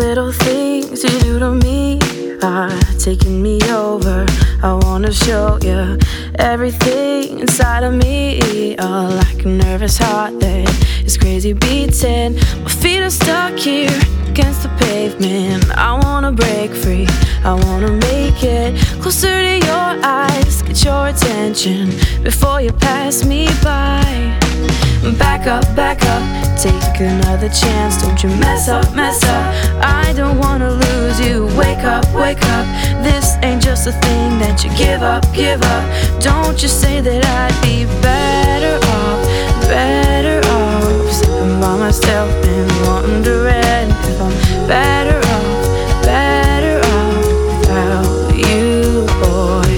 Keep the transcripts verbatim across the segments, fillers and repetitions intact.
little things you do to me are taking me over. I wanna show you everything inside of me. Oh, like a nervous heart that is crazy beating. My feet are stuck here against the pavement. I wanna break free, I wanna make it closer to your eyes, get your attention before you pass me by. Back up, back up, take another chance. Don't you mess up, mess up. I don't wanna lose you. Wake up, wake up. This ain't just a thing that you give up, give up. Don't you say that I'd be better off, better off sitting by myself and wondering if I'm better off, better off without you, boy.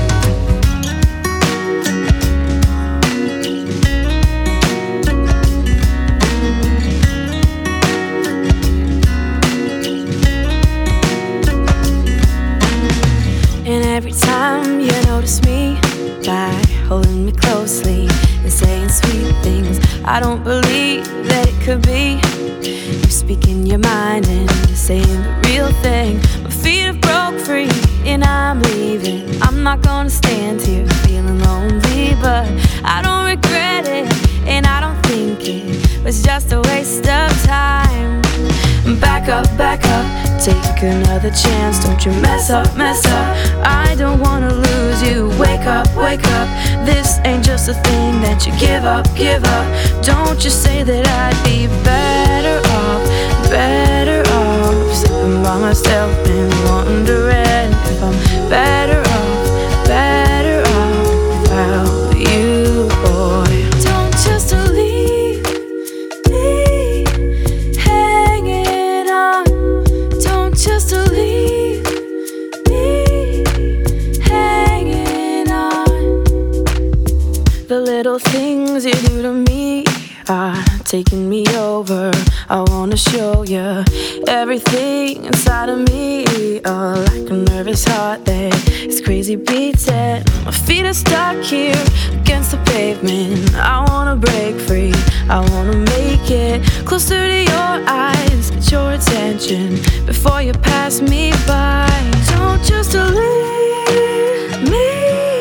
And every time you notice me by holding me closely and saying sweet things, I don't believe that it could be you speaking your mind and you're saying the real thing. My feet have broke free and I'm leaving. I'm not gonna stand here feeling lonely, but I don't regret it and I don't think it was just a waste of time. Back up, back up, take another chance. Don't you mess up, mess up. I don't wanna lose you. Wake up, wake up. This ain't just a thing that you give up, give up. Don't you say that I'd be better off, better off sitting by myself and wondering if I'm better off, better off without you, boy. Don't just leave me hanging on. Don't just leave me hanging on. The little things you do to me are taking me over. I wanna show you everything inside of me. Oh, like a nervous heart that is crazy beating. My feet are stuck here against the pavement. I wanna break free, I wanna make it closer to your eyes, get your attention before you pass me by. Don't just leave me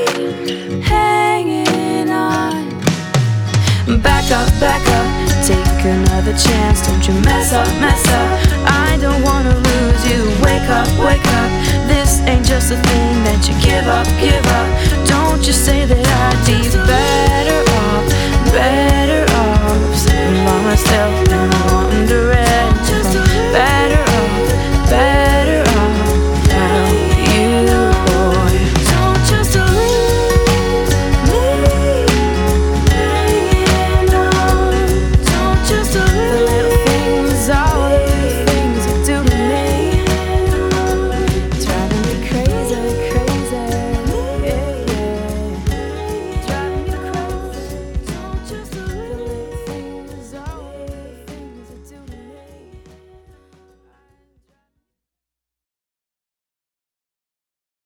hanging on. Back up, back up, take another chance. Don't you mess up, mess up. I don't wanna lose you. Wake up, wake up. This ain't just a thing that you give up, give up. Don't you say that I'd be better off, better off sitting by myself and